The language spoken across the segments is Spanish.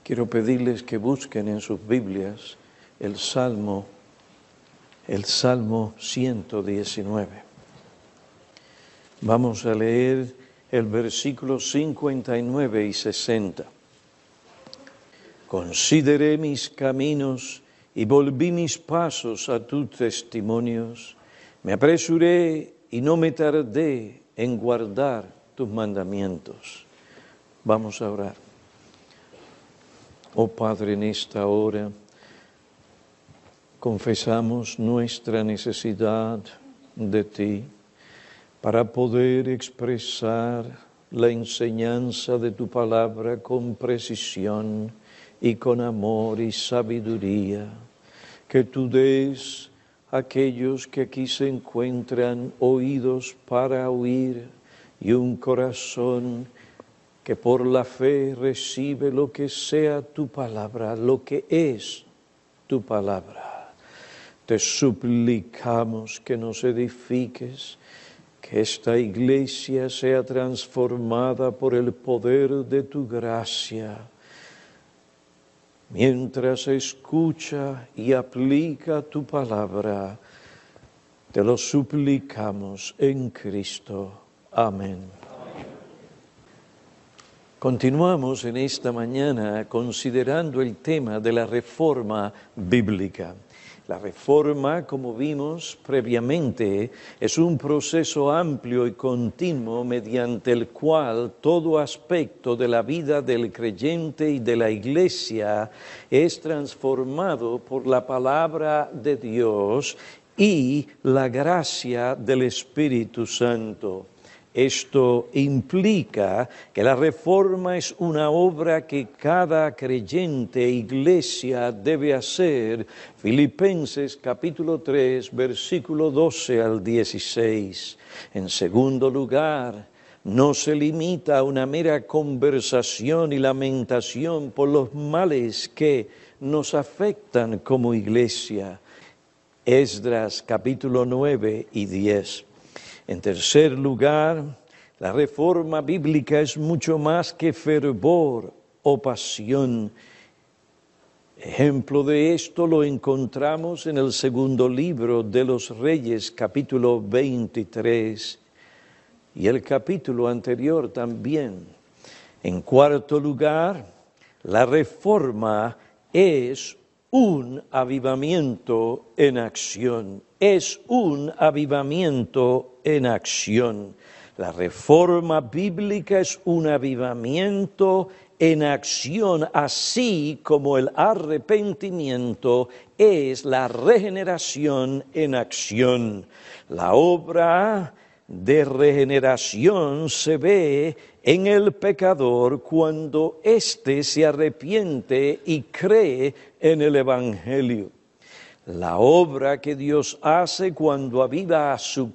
Quiero pedirles que busquen en sus Biblias el Salmo 119. Vamos a leer el versículo 59 y 60. Consideré mis caminos y volví mis pasos a tus testimonios. Me apresuré y no me tardé en guardar tus mandamientos. Vamos a orar. Oh Padre, en esta hora confesamos nuestra necesidad de ti para poder expresar la enseñanza de tu palabra con precisión y con amor y sabiduría. Que tú des a aquellos que aquí se encuentran oídos para oír y un corazón que por la fe recibe lo que sea tu palabra, lo que es tu palabra. Te suplicamos que nos edifiques, que esta iglesia sea transformada por el poder de tu gracia. Mientras escucha y aplica tu palabra, te lo suplicamos en Cristo. Amén. Continuamos en esta mañana considerando el tema de la reforma bíblica. La reforma, como vimos previamente, es un proceso amplio y continuo mediante el cual todo aspecto de la vida del creyente y de la iglesia es transformado por la palabra de Dios y la gracia del Espíritu Santo. Esto implica que la reforma es una obra que cada creyente e iglesia debe hacer. Filipenses capítulo 3, versículo 12 al 16. En segundo lugar, no se limita a una mera conversación y lamentación por los males que nos afectan como iglesia. Esdras capítulo 9 y 10. En tercer lugar, la reforma bíblica es mucho más que fervor o pasión. Ejemplo de esto lo encontramos en el segundo libro de los Reyes, capítulo 23, y el capítulo anterior también. En cuarto lugar, la reforma es un avivamiento en acción. Es un avivamiento en acción. La reforma bíblica es un avivamiento en acción, así como el arrepentimiento es la regeneración en acción. La obra de regeneración se ve en el pecador cuando éste se arrepiente y cree en el Evangelio. La obra que Dios hace cuando aviva a su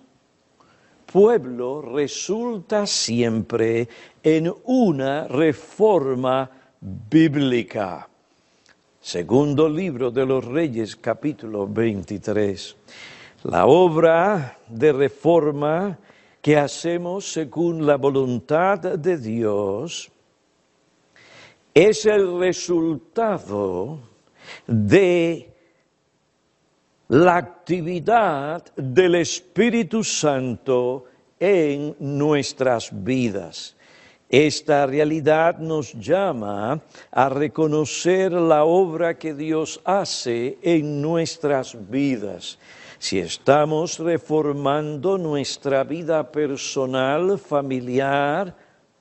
pueblo resulta siempre en una reforma bíblica. Segundo libro de los Reyes, capítulo 23. La obra de reforma que hacemos según la voluntad de Dios es el resultado de la actividad del Espíritu Santo en nuestras vidas. Esta realidad nos llama a reconocer la obra que Dios hace en nuestras vidas. Si estamos reformando nuestra vida personal, familiar,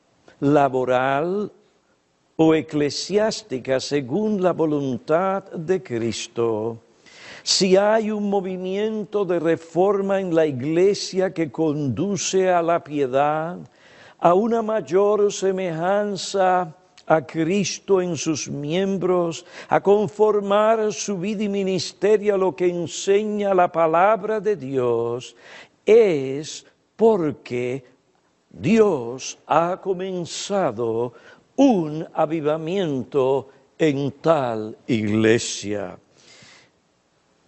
laboral o eclesiástica según la voluntad de Cristo, si hay un movimiento de reforma en la iglesia que conduce a la piedad, a una mayor semejanza a Cristo en sus miembros, a conformar su vida y ministerio a lo que enseña la palabra de Dios, es porque Dios ha comenzado un avivamiento en tal iglesia.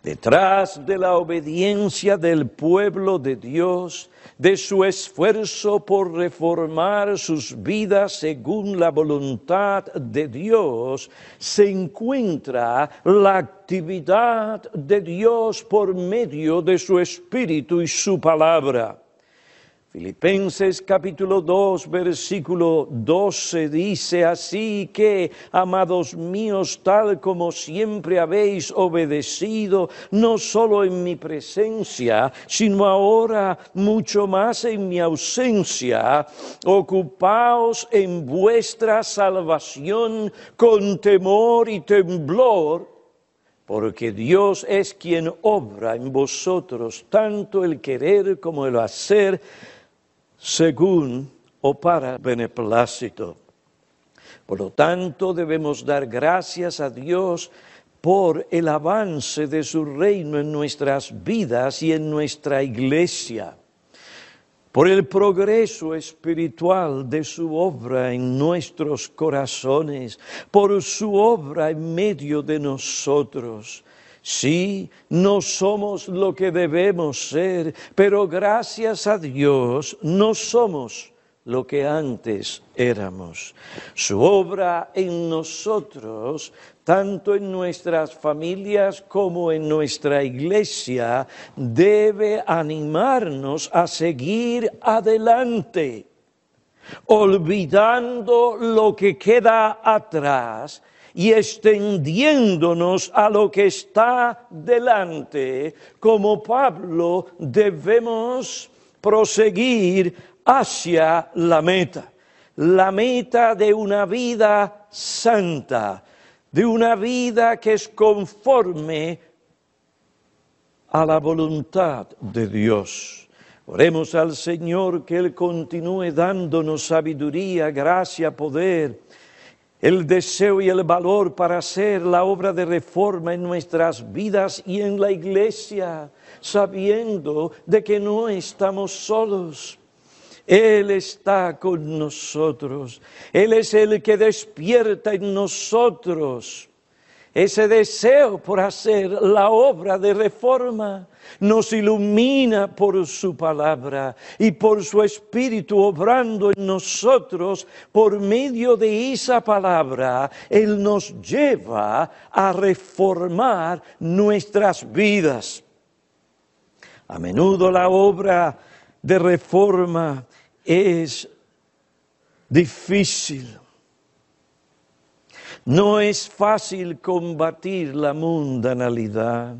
Detrás de la obediencia del pueblo de Dios, de su esfuerzo por reformar sus vidas según la voluntad de Dios, se encuentra la actividad de Dios por medio de su Espíritu y su palabra. Filipenses capítulo 2, versículo 12 dice: así que, amados míos, tal como siempre habéis obedecido, no solo en mi presencia, sino ahora mucho más en mi ausencia, ocupaos en vuestra salvación con temor y temblor, porque Dios es quien obra en vosotros tanto el querer como el hacer, según o para beneplácito. Por lo tanto, debemos dar gracias a Dios por el avance de su reino en nuestras vidas y en nuestra iglesia, por el progreso espiritual de su obra en nuestros corazones, por su obra en medio de nosotros. Sí, no somos lo que debemos ser, pero gracias a Dios no somos lo que antes éramos. Su obra en nosotros, tanto en nuestras familias como en nuestra iglesia, debe animarnos a seguir adelante, olvidando lo que queda atrás y extendiéndonos a lo que está delante. Como Pablo, debemos proseguir hacia la meta de una vida santa, de una vida que es conforme a la voluntad de Dios. Oremos al Señor que Él continúe dándonos sabiduría, gracia, poder, el deseo y el valor para hacer la obra de reforma en nuestras vidas y en la iglesia, sabiendo de que no estamos solos. Él está con nosotros. Él es el que despierta en nosotros ese deseo por hacer la obra de reforma. Nos ilumina por su palabra y por su Espíritu obrando en nosotros. Por medio de esa palabra, Él nos lleva a reformar nuestras vidas. A menudo la obra de reforma es difícil. No es fácil combatir la mundanalidad.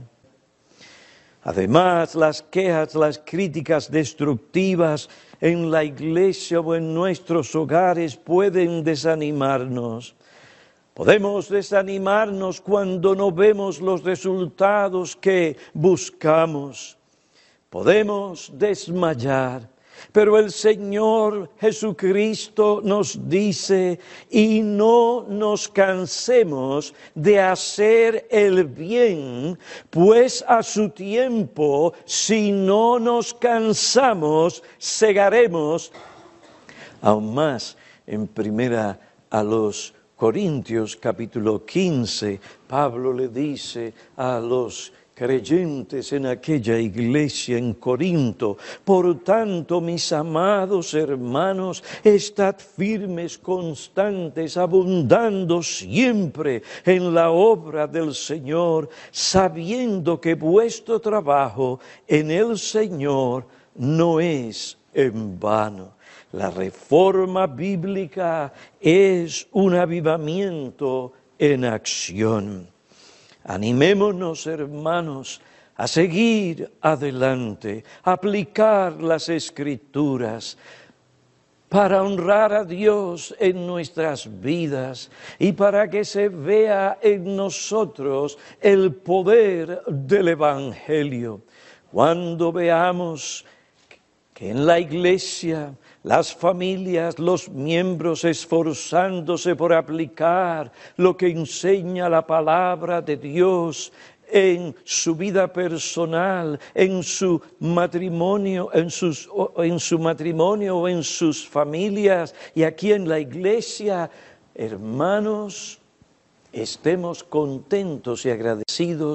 Además, las quejas, las críticas destructivas en la iglesia o en nuestros hogares pueden desanimarnos. Podemos desanimarnos cuando no vemos los resultados que buscamos. Podemos desmayar. Pero el Señor Jesucristo nos dice: y no nos cansemos de hacer el bien, pues a su tiempo, si no nos cansamos, segaremos. Aún más, en primera a los Corintios capítulo 15, Pablo le dice a los creyentes en aquella iglesia en Corinto: por tanto, mis amados hermanos, estad firmes, constantes, abundando siempre en la obra del Señor, sabiendo que vuestro trabajo en el Señor no es en vano. La reforma bíblica es un avivamiento en acción. Animémonos, hermanos, a seguir adelante, a aplicar las Escrituras para honrar a Dios en nuestras vidas y para que se vea en nosotros el poder del Evangelio. Cuando veamos que en la iglesia las familias, los miembros esforzándose por aplicar lo que enseña la palabra de Dios en su vida personal, en su matrimonio, en su matrimonio o en sus familias y aquí en la iglesia, hermanos, estemos contentos y agradecidos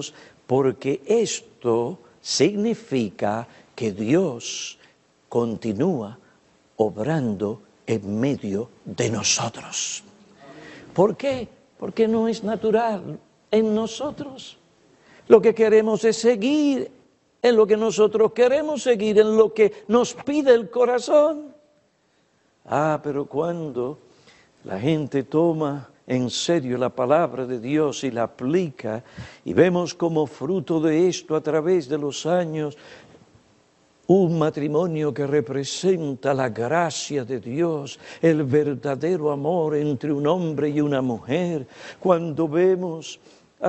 porque esto significa que Dios continúa obrando en medio de nosotros. ¿Por qué? Porque no es natural en nosotros. Lo que queremos es seguir en lo que nosotros queremos seguir, en lo que nos pide el corazón. Pero cuando la gente toma en serio la palabra de Dios y la aplica, y vemos como fruto de esto a través de los años, un matrimonio que representa la gracia de Dios, el verdadero amor entre un hombre y una mujer. Cuando vemos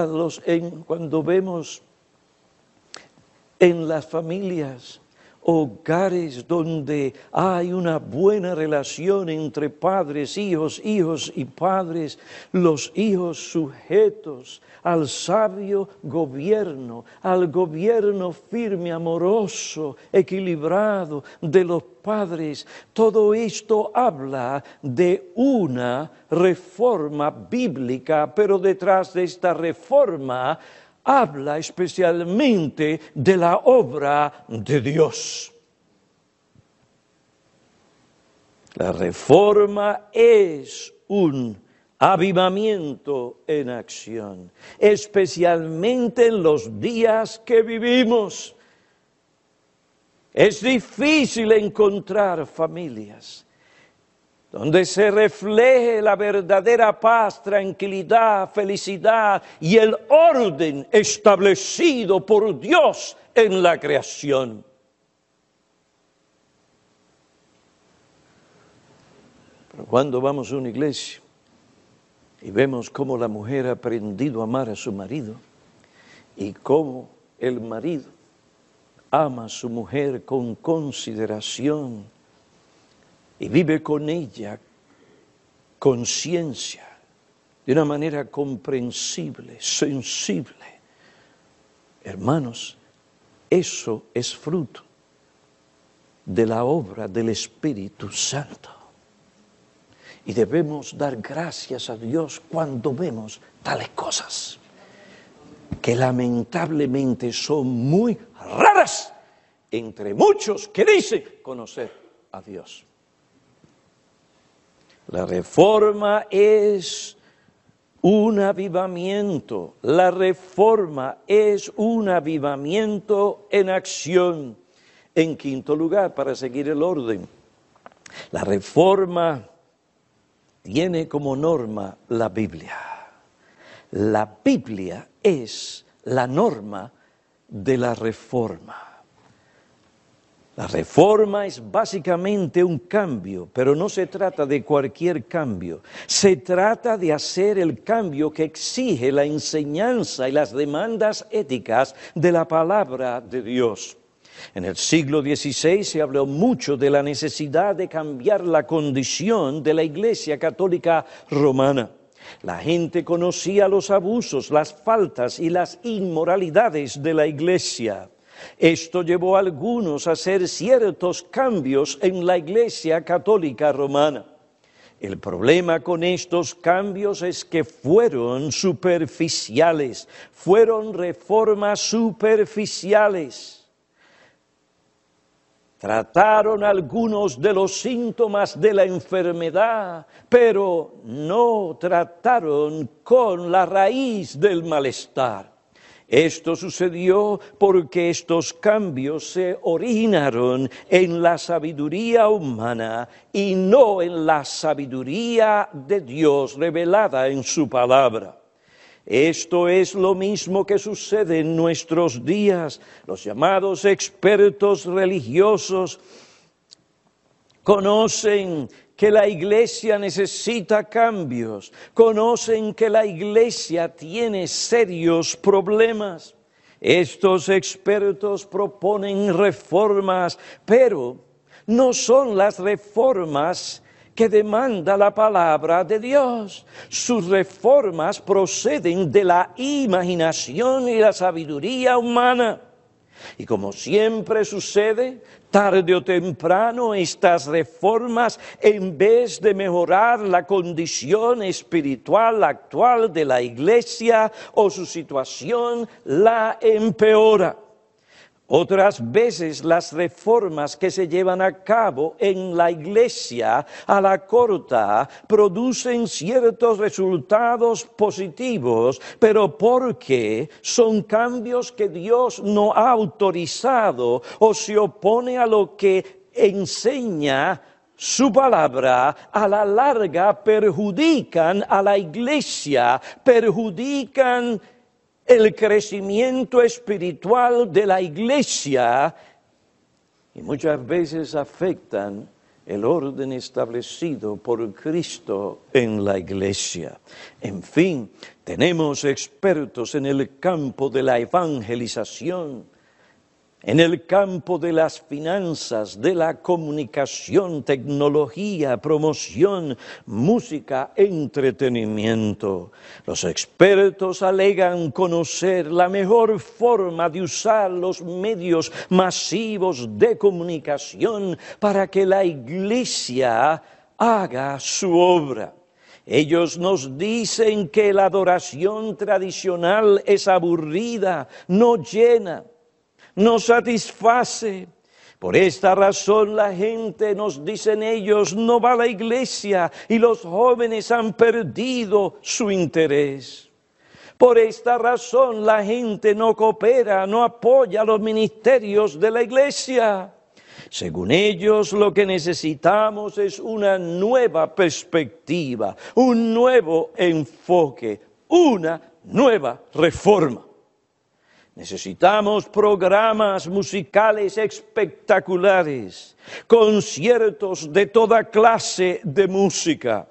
en las familias hogares donde hay una buena relación entre padres, hijos y padres, los hijos sujetos al sabio gobierno, al gobierno firme, amoroso, equilibrado de los padres. Todo esto habla de una reforma bíblica, pero detrás de esta reforma habla especialmente de la obra de Dios. La reforma es un avivamiento en acción, especialmente en los días que vivimos. Es difícil encontrar familias donde se refleje la verdadera paz, tranquilidad, felicidad y el orden establecido por Dios en la creación. Pero cuando vamos a una iglesia y vemos cómo la mujer ha aprendido a amar a su marido y cómo el marido ama a su mujer con consideración, y vive con ella con ciencia, de una manera comprensible, sensible. Hermanos, eso es fruto de la obra del Espíritu Santo. Y debemos dar gracias a Dios cuando vemos tales cosas, que lamentablemente son muy raras entre muchos que dicen conocer a Dios. La reforma es un avivamiento. La reforma es un avivamiento en acción. En quinto lugar, para seguir el orden, la reforma tiene como norma la Biblia. La Biblia es la norma de la reforma. La reforma es básicamente un cambio, pero no se trata de cualquier cambio. Se trata de hacer el cambio que exige la enseñanza y las demandas éticas de la palabra de Dios. En el siglo XVI se habló mucho de la necesidad de cambiar la condición de la Iglesia Católica Romana. La gente conocía los abusos, las faltas y las inmoralidades de la Iglesia. Esto llevó a algunos a hacer ciertos cambios en la Iglesia Católica Romana. El problema con estos cambios es que fueron superficiales, fueron reformas superficiales. Trataron algunos de los síntomas de la enfermedad, pero no trataron con la raíz del malestar. Esto sucedió porque estos cambios se originaron en la sabiduría humana y no en la sabiduría de Dios revelada en su palabra. Esto es lo mismo que sucede en nuestros días. Los llamados expertos religiosos conocen que la iglesia necesita cambios, conocen que la iglesia tiene serios problemas. Estos expertos proponen reformas, pero no son las reformas que demanda la palabra de Dios. Sus reformas proceden de la imaginación y la sabiduría humana. Y como siempre sucede, Tarde o temprano estas reformas, en vez de mejorar la condición espiritual actual de la iglesia o su situación, la empeora. Otras veces las reformas que se llevan a cabo en la iglesia a la corta producen ciertos resultados positivos, pero porque son cambios que Dios no ha autorizado o se opone a lo que enseña su palabra, a la larga perjudican a la iglesia, perjudican el crecimiento espiritual de la iglesia y muchas veces afectan el orden establecido por Cristo en la iglesia. En fin, tenemos expertos en el campo de la evangelización, en el campo de las finanzas, de la comunicación, tecnología, promoción, música, entretenimiento. Los expertos alegan conocer la mejor forma de usar los medios masivos de comunicación para que la iglesia haga su obra. Ellos nos dicen que la adoración tradicional es aburrida, no llena, no satisface. Por esta razón la gente, nos dicen ellos, no va a la iglesia y los jóvenes han perdido su interés. Por esta razón la gente no coopera, no apoya los ministerios de la iglesia. Según ellos, lo que necesitamos es una nueva perspectiva, un nuevo enfoque, una nueva reforma. Necesitamos programas musicales espectaculares, conciertos de toda clase de música.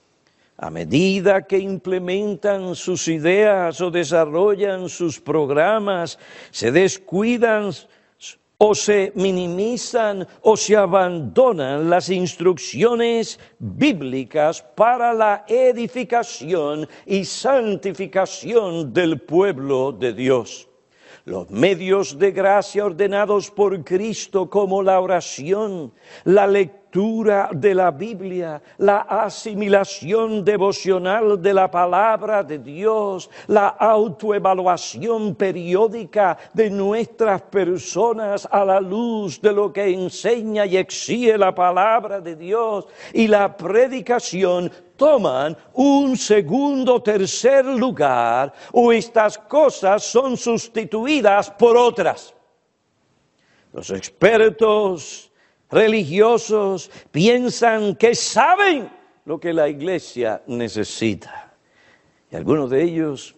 A medida que implementan sus ideas o desarrollan sus programas, se descuidan o se minimizan o se abandonan las instrucciones bíblicas para la edificación y santificación del pueblo de Dios. Los medios de gracia ordenados por Cristo como la oración, la lectura de la Biblia, la asimilación devocional de la palabra de Dios, la autoevaluación periódica de nuestras personas a la luz de lo que enseña y exige la palabra de Dios y la predicación toman un segundo o tercer lugar, o estas cosas son sustituidas por otras. Los expertos religiosos piensan que saben lo que la iglesia necesita. Y algunos de ellos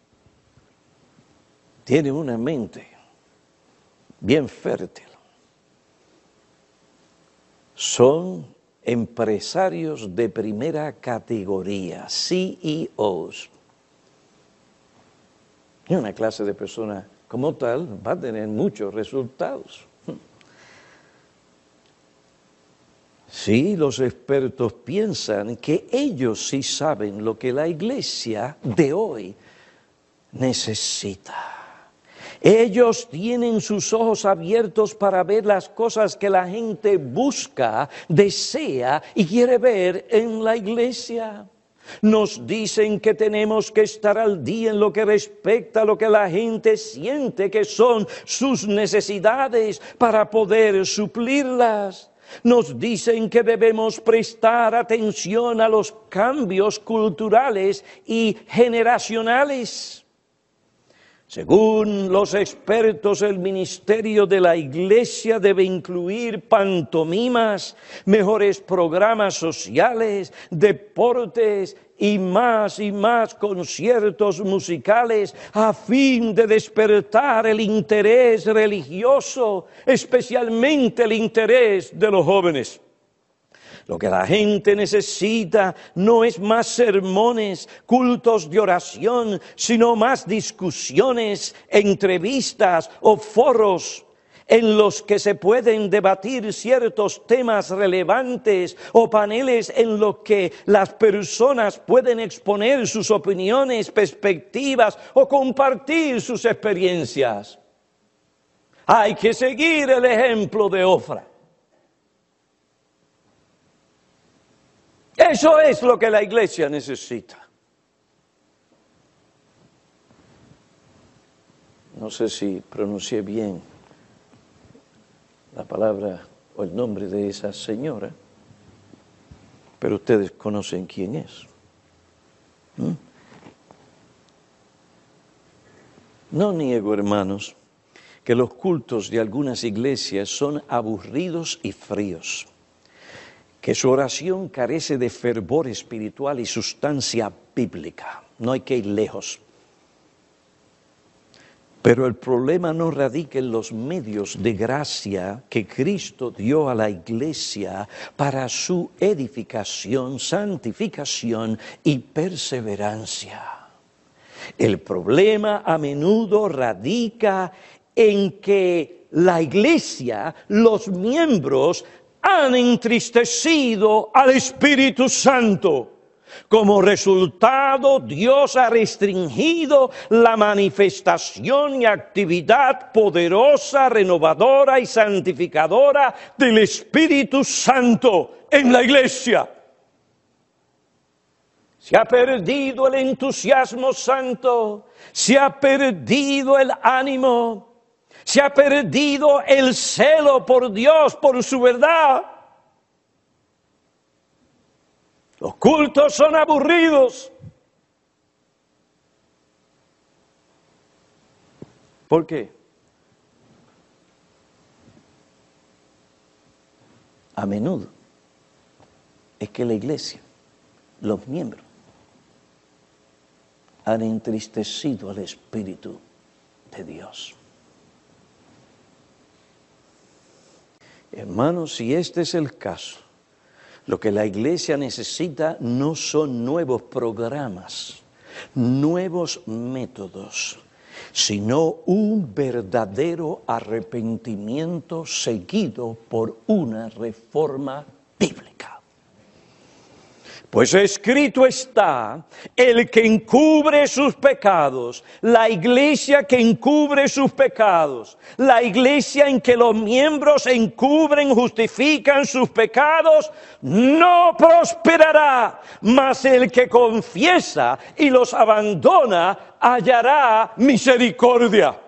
tienen una mente bien fértil. Son empresarios de primera categoría, CEOs. Y una clase de persona como tal va a tener muchos resultados. Sí, los expertos piensan que ellos sí saben lo que la iglesia de hoy necesita. Ellos tienen sus ojos abiertos para ver las cosas que la gente busca, desea y quiere ver en la iglesia. Nos dicen que tenemos que estar al día en lo que respecta a lo que la gente siente que son sus necesidades para poder suplirlas. Nos dicen que debemos prestar atención a los cambios culturales y generacionales. Según los expertos, el ministerio de la iglesia debe incluir pantomimas, mejores programas sociales, deportes y más conciertos musicales a fin de despertar el interés religioso, especialmente el interés de los jóvenes. Lo que la gente necesita no es más sermones, cultos de oración, sino más discusiones, entrevistas o foros en los que se pueden debatir ciertos temas relevantes o paneles en los que las personas pueden exponer sus opiniones, perspectivas o compartir sus experiencias. Hay que seguir el ejemplo de Ofra. Eso es lo que la iglesia necesita. No sé si pronuncié bien la palabra o el nombre de esa señora, pero ustedes conocen quién es. No niego, hermanos, que los cultos de algunas iglesias son aburridos y fríos, que su oración carece de fervor espiritual y sustancia bíblica. No hay que ir lejos. Pero el problema no radica en los medios de gracia que Cristo dio a la iglesia para su edificación, santificación y perseverancia. El problema a menudo radica en que la iglesia, los miembros, han entristecido al Espíritu Santo. Como resultado, Dios ha restringido la manifestación y actividad poderosa, renovadora y santificadora del Espíritu Santo en la iglesia. Se ha perdido el entusiasmo santo, se ha perdido el ánimo, se ha perdido el celo por Dios, por su verdad. Los cultos son aburridos. ¿Por qué? A menudo es que la iglesia, los miembros, han entristecido al Espíritu de Dios. Hermanos, si este es el caso, lo que la iglesia necesita no son nuevos programas, nuevos métodos, sino un verdadero arrepentimiento seguido por una reforma bíblica. Pues escrito está, el que encubre sus pecados, la iglesia que encubre sus pecados, la iglesia en que los miembros encubren, justifican sus pecados, no prosperará, mas el que confiesa y los abandona hallará misericordia.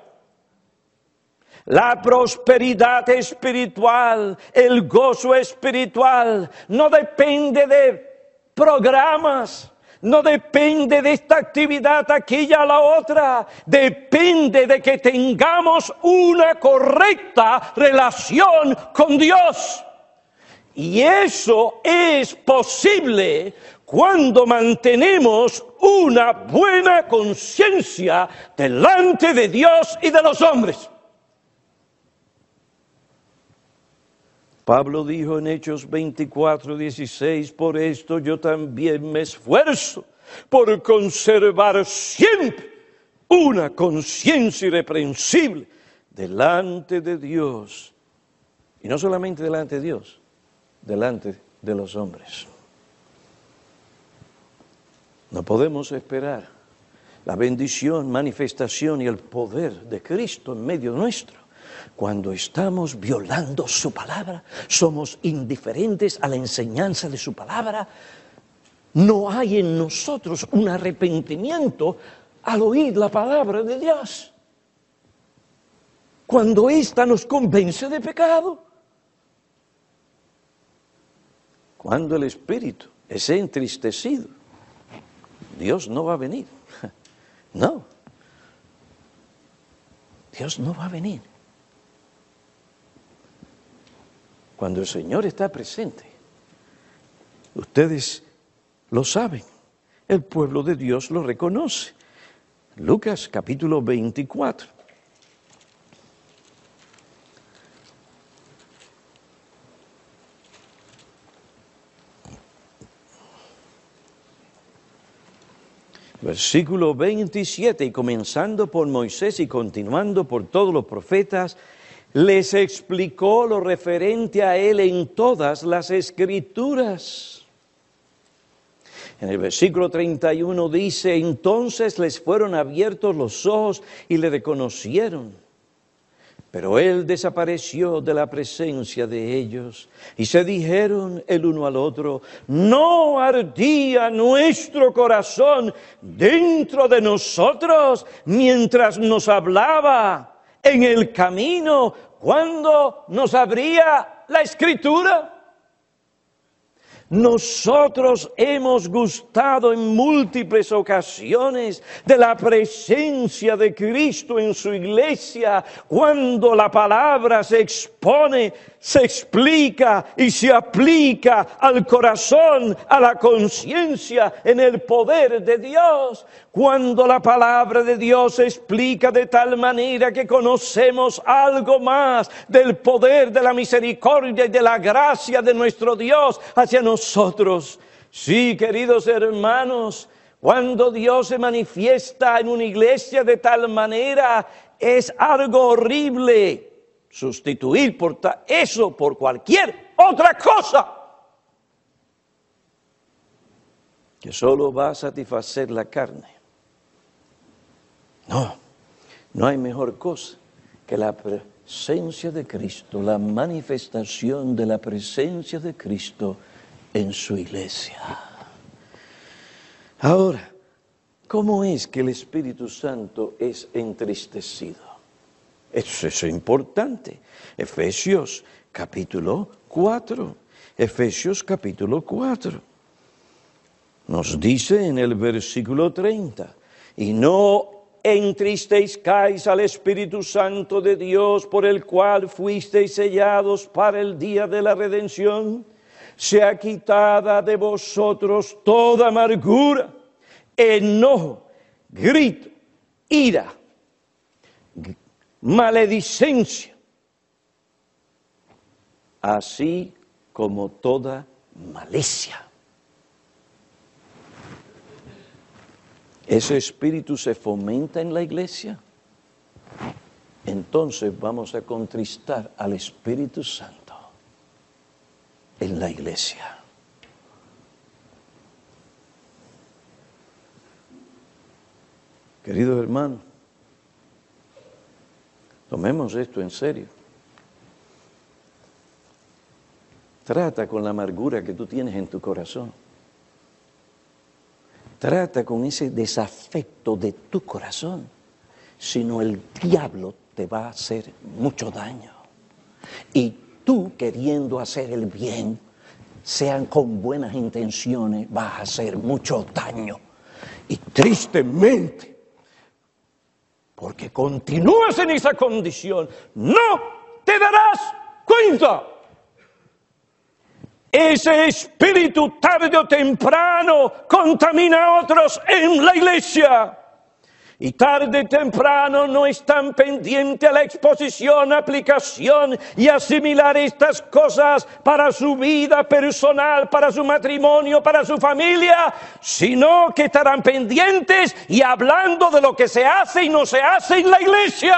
La prosperidad espiritual, el gozo espiritual, no depende de programas, no depende de esta actividad, aquella, la otra. Depende de que tengamos una correcta relación con Dios. Y eso es posible cuando mantenemos una buena conciencia delante de Dios y de los hombres. Pablo dijo en Hechos 24:16, por esto yo también me esfuerzo por conservar siempre una conciencia irreprensible delante de Dios. Y no solamente delante de Dios, delante de los hombres. No podemos esperar la bendición, manifestación y el poder de Cristo en medio nuestro cuando estamos violando su palabra, somos indiferentes a la enseñanza de su palabra. No hay en nosotros un arrepentimiento al oír la palabra de Dios. Cuando ésta nos convence de pecado. Cuando el espíritu es entristecido, Dios no va a venir. No. Dios no va a venir. Cuando el Señor está presente, ustedes lo saben, el pueblo de Dios lo reconoce. Lucas capítulo 24. Versículo 27, y comenzando por Moisés y continuando por todos los profetas, les explicó lo referente a él en todas las Escrituras. En el versículo 31 dice, entonces les fueron abiertos los ojos y le reconocieron. Pero él desapareció de la presencia de ellos y se dijeron el uno al otro, ¿no ardía nuestro corazón dentro de nosotros mientras nos hablaba en el camino cuando nos abría la Escritura? Nosotros hemos gustado en múltiples ocasiones de la presencia de Cristo en su iglesia, cuando la palabra se expone, se explica y se aplica al corazón, a la conciencia, en el poder de Dios. Cuando la palabra de Dios se explica de tal manera que conocemos algo más del poder, de la misericordia y de la gracia de nuestro Dios hacia nosotros. Sí, queridos hermanos, cuando Dios se manifiesta en una iglesia de tal manera, es algo horrible sustituir eso por cualquier otra cosa que solo va a satisfacer la carne. No hay mejor cosa que la presencia de Cristo, la manifestación de la presencia de Cristo en su iglesia. Ahora, ¿cómo es que el Espíritu Santo es entristecido? Eso es importante. Efesios capítulo 4. Efesios capítulo 4. Nos dice en el versículo 30, y no entristezcáis al Espíritu Santo de Dios, por el cual fuisteis sellados para el día de la redención. Sea quitada de vosotros toda amargura, enojo, grito, ira, maledicencia, así como toda malicia. ¿Ese espíritu se fomenta en la iglesia? Entonces vamos a contristar al Espíritu Santo en la iglesia. Queridos hermanos, tomemos esto en serio. Trata con la amargura que tú tienes en tu corazón. Trata con ese desafecto de tu corazón, si no el diablo te va a hacer mucho daño. Y tú, queriendo hacer el bien, sean con buenas intenciones, vas a hacer mucho daño. Y tristemente, porque continúas en esa condición, no te darás cuenta. Ese espíritu tarde o temprano contamina a otros en la iglesia. Y tarde o temprano no están pendientes a la exposición, aplicación y asimilar estas cosas para su vida personal, para su matrimonio, para su familia, sino que estarán pendientes y hablando de lo que se hace y no se hace en la iglesia.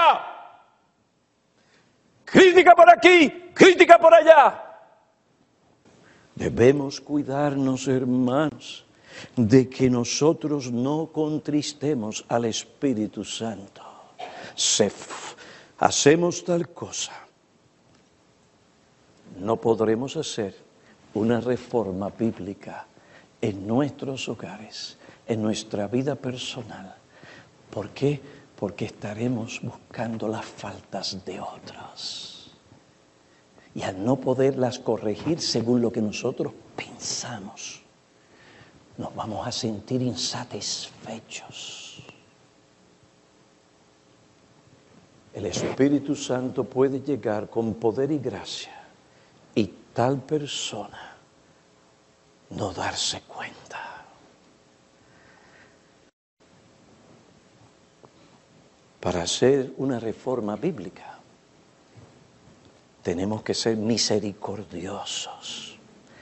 Crítica por aquí, crítica por allá. Debemos cuidarnos, hermanos, de que nosotros no contristemos al Espíritu Santo. Hacemos tal cosa, no podremos hacer una reforma bíblica en nuestros hogares, en nuestra vida personal. ¿Por qué? Porque estaremos buscando las faltas de otros. Y al no poderlas corregir según lo que nosotros pensamos, nos vamos a sentir insatisfechos. El Espíritu Santo puede llegar con poder y gracia y tal persona no darse cuenta. Para hacer una reforma bíblica, tenemos que ser misericordiosos.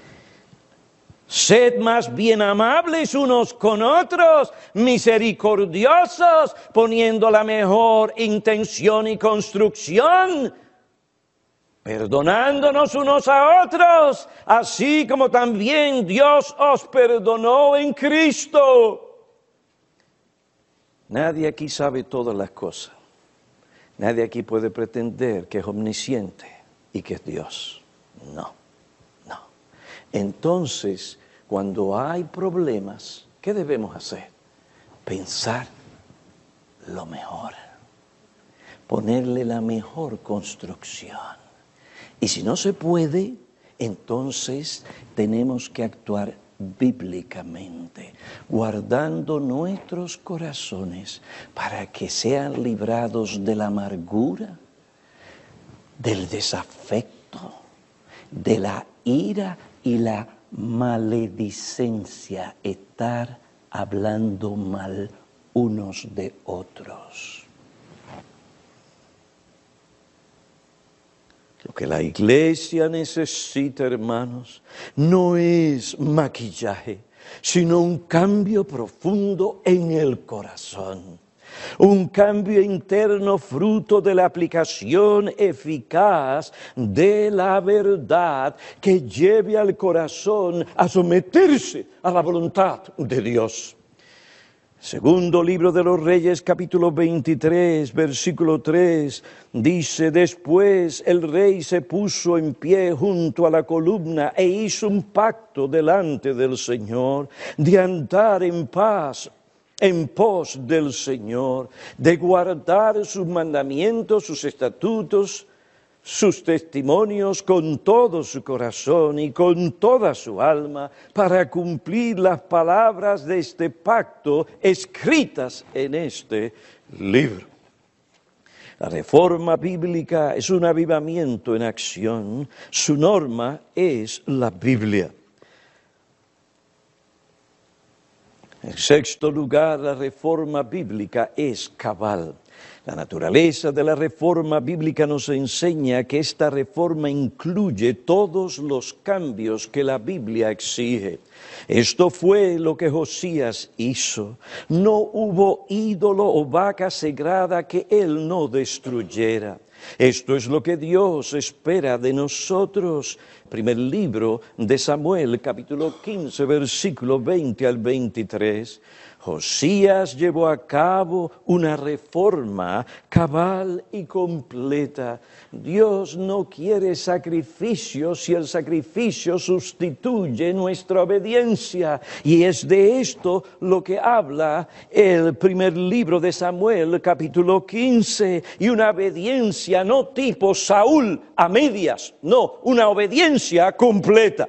Sed más bien amables unos con otros, misericordiosos, poniendo la mejor intención y construcción, perdonándonos unos a otros, así como también Dios os perdonó en Cristo. Nadie aquí sabe todas las cosas. Nadie aquí puede pretender que es omnisciente y que es Dios. No. Entonces, cuando hay problemas, ¿qué debemos hacer? Pensar lo mejor, ponerle la mejor construcción. Y si no se puede, entonces tenemos que actuar bíblicamente, guardando nuestros corazones para que sean librados de la amargura, del desafecto, de la ira y la maledicencia, estar hablando mal unos de otros. Lo que la iglesia necesita, hermanos, no es maquillaje, sino un cambio profundo en el corazón. Un cambio interno fruto de la aplicación eficaz de la verdad que lleve al corazón a someterse a la voluntad de Dios. Segundo libro de los Reyes, capítulo 23, versículo 3, dice: después el rey se puso en pie junto a la columna e hizo un pacto delante del Señor de andar en paz en pos del Señor, de guardar sus mandamientos, sus estatutos, sus testimonios con todo su corazón y con toda su alma, para cumplir las palabras de este pacto escritas en este libro. La reforma bíblica es un avivamiento en acción. Su norma es la Biblia. En sexto lugar, la reforma bíblica es cabal. La naturaleza de la reforma bíblica nos enseña que esta reforma incluye todos los cambios que la Biblia exige. Esto fue lo que Josías hizo. No hubo ídolo o vaca sagrada que él no destruyera. Esto es lo que Dios espera de nosotros. Primer libro de Samuel, capítulo 15, versículo 20 al 23. Josías llevó a cabo una reforma cabal y completa. Dios no quiere sacrificios si el sacrificio sustituye nuestra obediencia. Y es de esto lo que habla el primer libro de Samuel, capítulo 15. Y una obediencia no tipo Saúl a medias, no, una obediencia completa.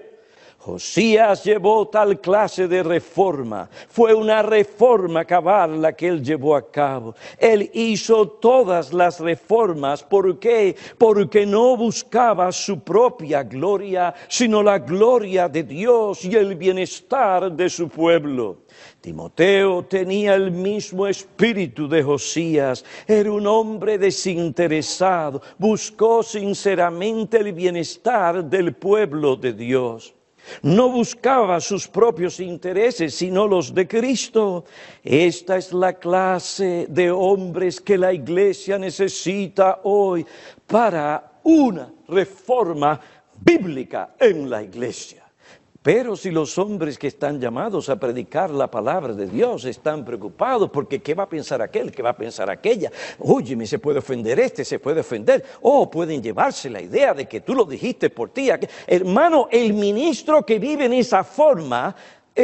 Josías llevó tal clase de reforma. Fue una reforma cabal la que él llevó a cabo. Él hizo todas las reformas. ¿Por qué? Porque no buscaba su propia gloria, sino la gloria de Dios y el bienestar de su pueblo. Timoteo tenía el mismo espíritu de Josías. Era un hombre desinteresado. Buscó sinceramente el bienestar del pueblo de Dios. No buscaba sus propios intereses, sino los de Cristo. Esta es la clase de hombres que la iglesia necesita hoy para una reforma bíblica en la iglesia. Pero si los hombres que están llamados a predicar la palabra de Dios están preocupados porque ¿qué va a pensar aquel? ¿Qué va a pensar aquella? Óyeme, se puede ofender este, se puede ofender. Pueden llevarse la idea de que tú lo dijiste por ti. Hermano, el ministro que vive en esa forma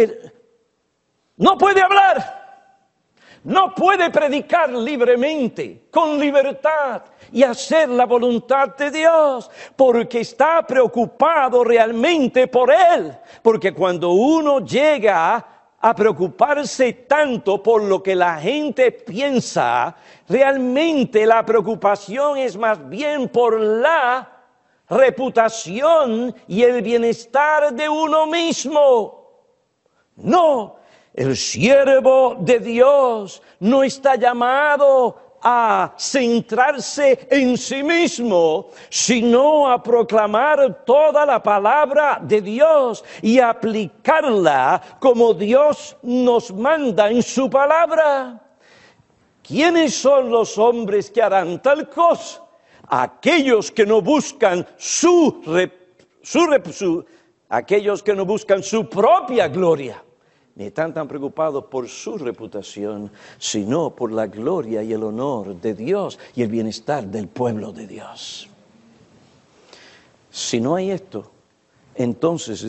no puede hablar. No puede predicar libremente, con libertad y hacer la voluntad de Dios, porque está preocupado realmente por Él. Porque cuando uno llega a preocuparse tanto por lo que la gente piensa, realmente la preocupación es más bien por la reputación y el bienestar de uno mismo. No. El siervo de Dios no está llamado a centrarse en sí mismo, sino a proclamar toda la palabra de Dios y aplicarla como Dios nos manda en su palabra. ¿Quiénes son los hombres que harán tal cosa? Aquellos que no buscan aquellos que no buscan su propia gloria. ni están tan preocupados por su reputación, sino por la gloria y el honor de Dios y el bienestar del pueblo de Dios. Si no hay esto, entonces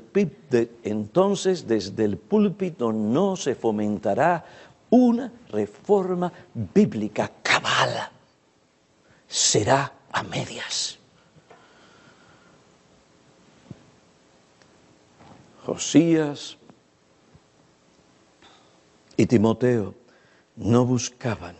desde el púlpito no se fomentará una reforma bíblica cabal. Será a medias. Josías y Timoteo no buscaban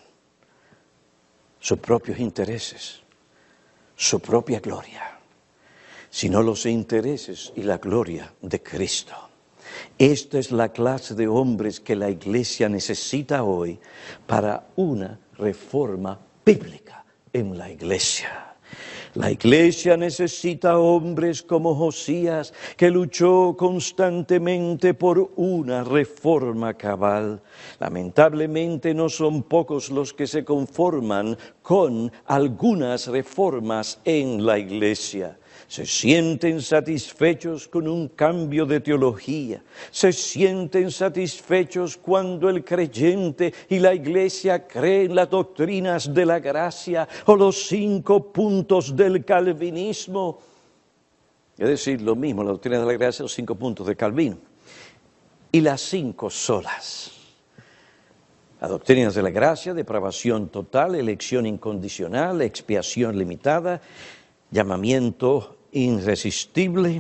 sus propios intereses, su propia gloria, sino los intereses y la gloria de Cristo. Esta es la clase de hombres que la Iglesia necesita hoy para una reforma bíblica en la Iglesia. La Iglesia necesita hombres como Josías, que luchó constantemente por una reforma cabal. Lamentablemente no son pocos los que se conforman con algunas reformas en la Iglesia. Se sienten satisfechos con un cambio de teología, se sienten satisfechos cuando el creyente y la Iglesia creen las doctrinas de la gracia o los 5 puntos del calvinismo. Es decir, lo mismo, la doctrina de la gracia, los 5 puntos de Calvino. Y las 5 solas. Las doctrinas de la gracia, depravación total, elección incondicional, expiación limitada, llamamiento irresistible,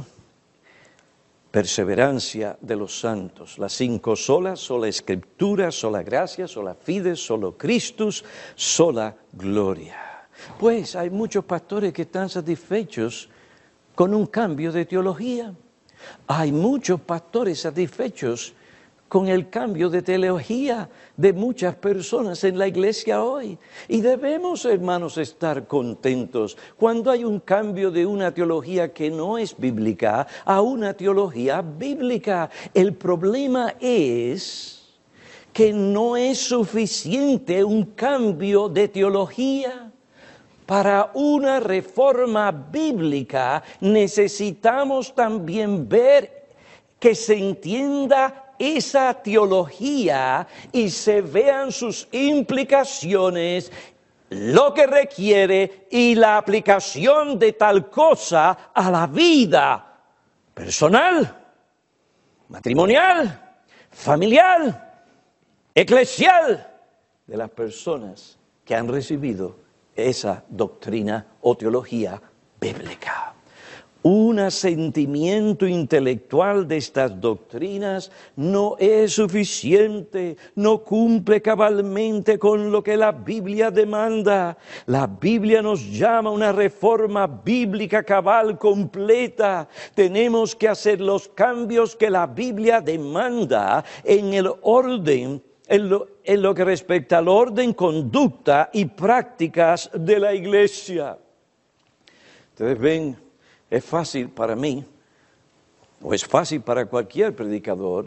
perseverancia de los santos. Las 5 solas, sola escritura, sola gracia, sola fide, solo Christus, sola gloria. Pues hay muchos pastores que están satisfechos con un cambio de teología. Hay muchos pastores satisfechos con el cambio de teología de muchas personas en la iglesia hoy. Y debemos, hermanos, estar contentos cuando hay un cambio de una teología que no es bíblica a una teología bíblica. El problema es que no es suficiente un cambio de teología. Para una reforma bíblica necesitamos también ver que se entienda esa teología y se vean sus implicaciones, lo que requiere y la aplicación de tal cosa a la vida personal, matrimonial, familiar, eclesial de las personas que han recibido esa doctrina o teología bíblica. Un asentimiento intelectual de estas doctrinas no es suficiente, no cumple cabalmente con lo que la Biblia demanda. La Biblia nos llama a una reforma bíblica cabal completa. Tenemos que hacer los cambios que la Biblia demanda en el orden, en lo que respecta al orden, conducta y prácticas de la Iglesia. Ustedes ven, es fácil para mí, o es fácil para cualquier predicador,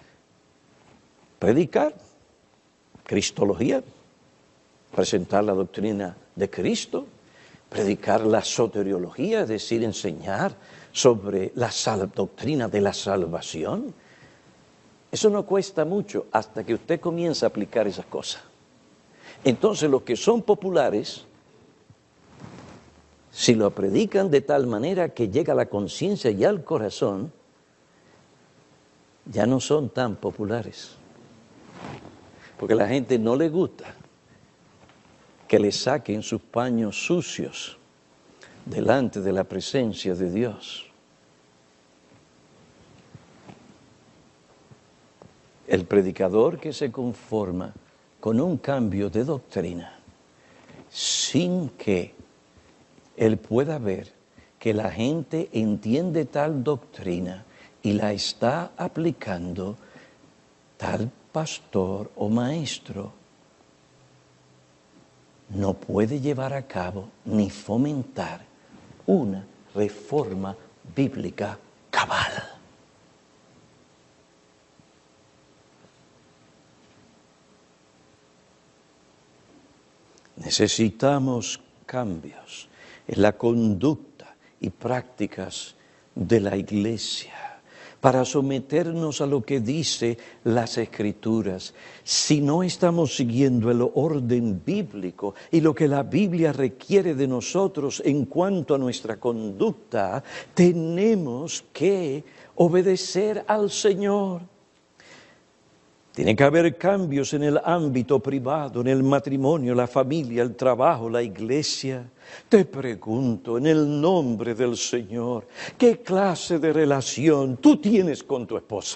predicar cristología, presentar la doctrina de Cristo, predicar la soteriología, es decir, enseñar sobre la doctrina de la salvación. Eso no cuesta mucho hasta que usted comienza a aplicar esas cosas. Entonces, los que son populares, si lo predican de tal manera que llega a la conciencia y al corazón, ya no son tan populares. Porque a la gente no le gusta que le saquen sus paños sucios delante de la presencia de Dios. El predicador que se conforma con un cambio de doctrina sin que él pueda ver que la gente entiende tal doctrina y la está aplicando, tal pastor o maestro no puede llevar a cabo ni fomentar una reforma bíblica cabal. Necesitamos cambios en la conducta y prácticas de la Iglesia, para someternos a lo que dice las Escrituras. Si no estamos siguiendo el orden bíblico y lo que la Biblia requiere de nosotros en cuanto a nuestra conducta, tenemos que obedecer al Señor. Tiene que haber cambios en el ámbito privado, en el matrimonio, la familia, el trabajo, la iglesia. Te pregunto, en el nombre del Señor, ¿qué clase de relación tú tienes con tu esposa?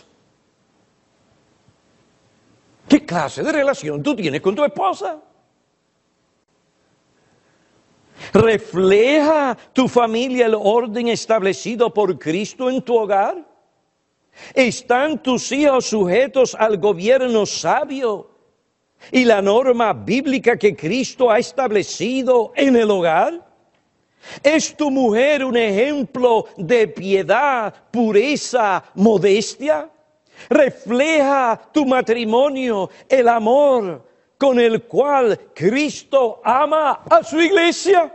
¿Qué clase de relación tú tienes con tu esposa? ¿Refleja tu familia el orden establecido por Cristo en tu hogar? ¿Están tus hijos sujetos al gobierno sabio y la norma bíblica que Cristo ha establecido en el hogar? ¿Es tu mujer un ejemplo de piedad, pureza, modestia? ¿Refleja tu matrimonio el amor con el cual Cristo ama a su iglesia?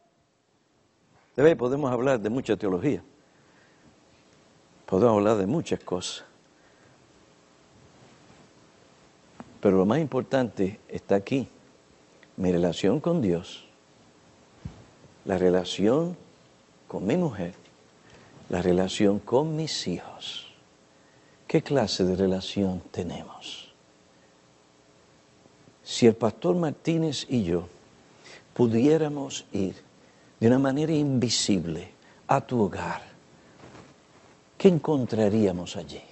Podemos hablar de mucha teología. Podemos hablar de muchas cosas. Pero lo más importante está aquí. Mi relación con Dios, la relación con mi mujer, la relación con mis hijos. ¿Qué clase de relación tenemos? Si el pastor Martínez y yo pudiéramos ir de una manera invisible a tu hogar, ¿qué encontraríamos allí?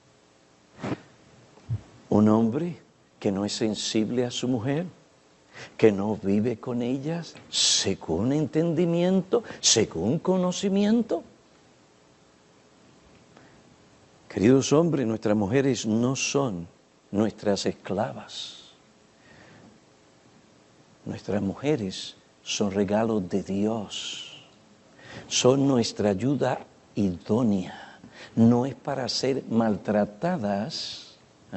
Un hombre que no es sensible a su mujer, que no vive con ellas según entendimiento, según conocimiento. Queridos hombres, nuestras mujeres no son nuestras esclavas. Nuestras mujeres son regalos de Dios. Son nuestra ayuda idónea. No es para ser maltratadas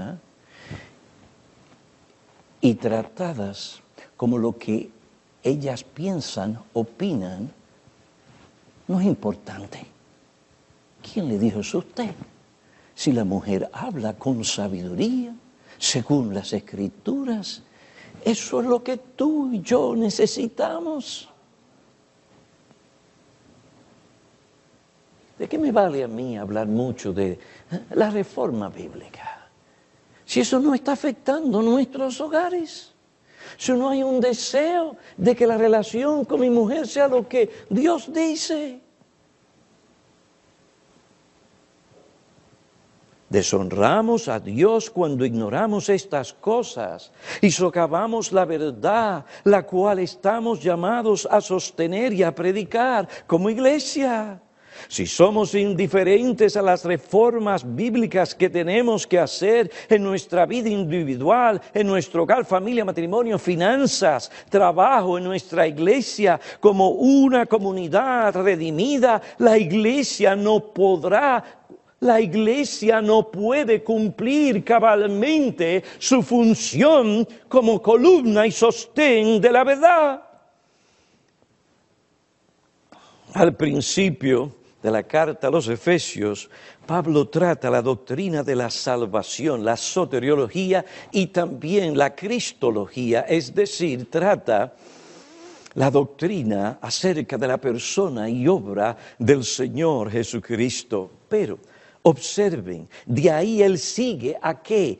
y tratadas como lo que ellas piensan, opinan. No es importante. ¿Quién le dijo eso a usted? Si la mujer habla con sabiduría, según las Escrituras, eso es lo que tú y yo necesitamos. ¿De qué me vale a mí hablar mucho de la reforma bíblica? Si eso no está afectando nuestros hogares. Si no hay un deseo de que la relación con mi mujer sea lo que Dios dice. Deshonramos a Dios cuando ignoramos estas cosas y socavamos la verdad, la cual estamos llamados a sostener y a predicar como iglesia. Si somos indiferentes a las reformas bíblicas que tenemos que hacer en nuestra vida individual, en nuestro hogar, familia, matrimonio, finanzas, trabajo, en nuestra iglesia, como una comunidad redimida, la iglesia no puede cumplir cabalmente su función como columna y sostén de la verdad. Al principio de la carta a los Efesios, Pablo trata la doctrina de la salvación, la soteriología y también la cristología, es decir, trata la doctrina acerca de la persona y obra del Señor Jesucristo. Pero observen, de ahí él sigue ¿a qué?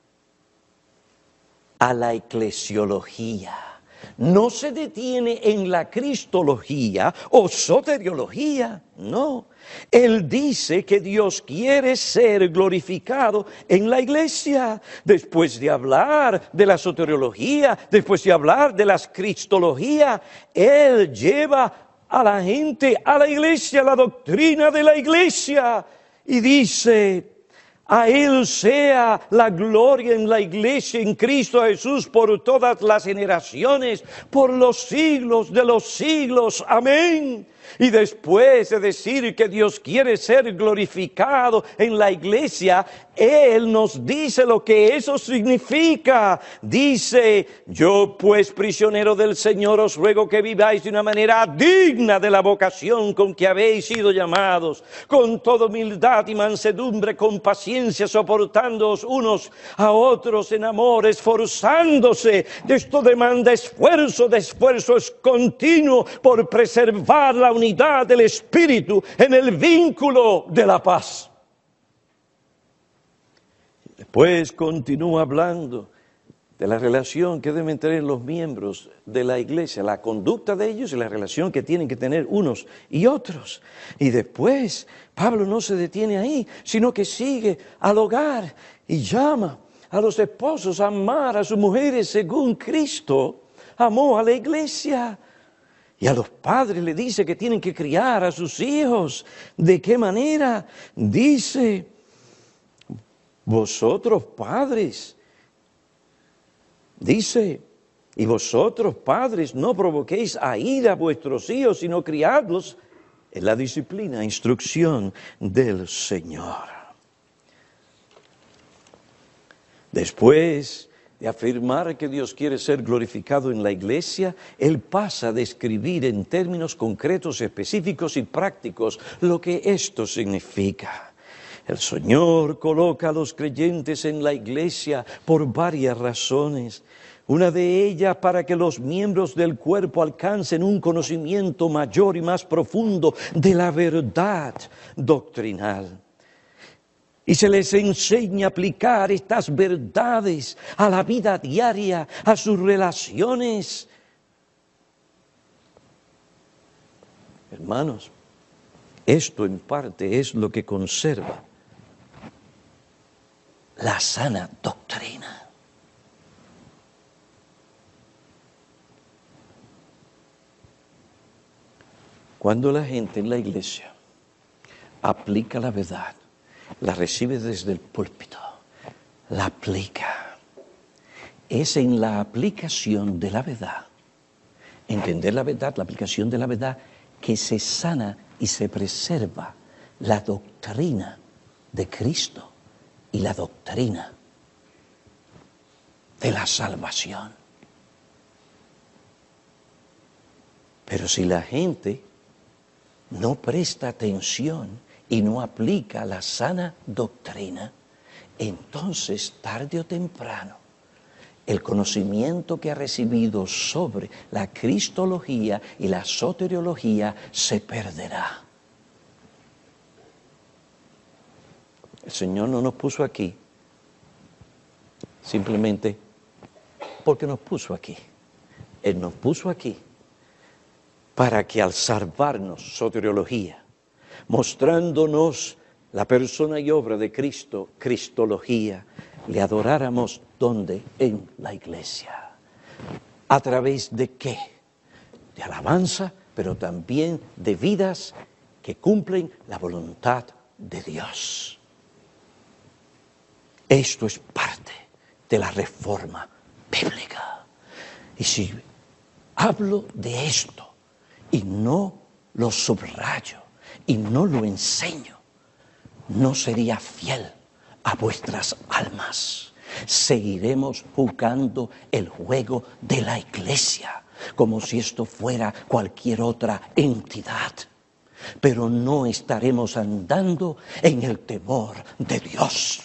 A la eclesiología. No se detiene en la cristología o soteriología, no. Él dice que Dios quiere ser glorificado en la iglesia. Después de hablar de la soteriología, después de hablar de la cristología, Él lleva a la gente, a la iglesia, la doctrina de la iglesia. Y dice, A Él sea la gloria en la iglesia, en Cristo Jesús, por todas las generaciones, por los siglos de los siglos. Amén. Y después de decir que Dios quiere ser glorificado en la iglesia, Él nos dice lo que eso significa. Dice: yo pues, prisionero del Señor, os ruego que viváis de una manera digna de la vocación con que habéis sido llamados, con toda humildad y mansedumbre, con paciencia, soportándoos unos a otros en amor, esforzándose. Esto demanda esfuerzo, de esfuerzo es continuo por preservar la unidad del Espíritu en el vínculo de la paz. Después continúa hablando de la relación que deben tener los miembros de la iglesia, la conducta de ellos y la relación que tienen que tener unos y otros. Y después Pablo no se detiene ahí, sino que sigue al hogar y llama a los esposos a amar a sus mujeres según Cristo amó a la iglesia. Y a los padres le dice que tienen que criar a sus hijos. ¿De qué manera? Dice: vosotros padres, dice, y vosotros padres no provoquéis a ira a vuestros hijos, sino criadlos en la disciplina, instrucción del Señor. Después de afirmar que Dios quiere ser glorificado en la iglesia, Él pasa a describir en términos concretos, específicos y prácticos lo que esto significa. El Señor coloca a los creyentes en la iglesia por varias razones. Una de ellas para que los miembros del cuerpo alcancen un conocimiento mayor y más profundo de la verdad doctrinal. Y se les enseña a aplicar estas verdades a la vida diaria, a sus relaciones. Hermanos, esto en parte es lo que conserva la sana doctrina. Cuando la gente en la iglesia aplica la verdad, la recibe desde el púlpito, la aplica. Es en la aplicación de la verdad, entender la verdad, la aplicación de la verdad, que se sana y se preserva la doctrina de Cristo y la doctrina de la salvación. Pero si la gente no presta atención y no aplica la sana doctrina, entonces tarde o temprano el conocimiento que ha recibido sobre la cristología y la soteriología se perderá. El Señor no nos puso aquí simplemente porque nos puso aquí. Él nos puso aquí para que al salvarnos, soteriología, mostrándonos la persona y obra de Cristo, cristología, le adoráramos, ¿dónde? En la iglesia. ¿A través de qué? De alabanza, pero también de vidas que cumplen la voluntad de Dios. Esto es parte de la reforma bíblica. Y si hablo de esto y no lo subrayo y no lo enseño, no sería fiel a vuestras almas. Seguiremos jugando el juego de la iglesia como si esto fuera cualquier otra entidad, pero no estaremos andando en el temor de Dios.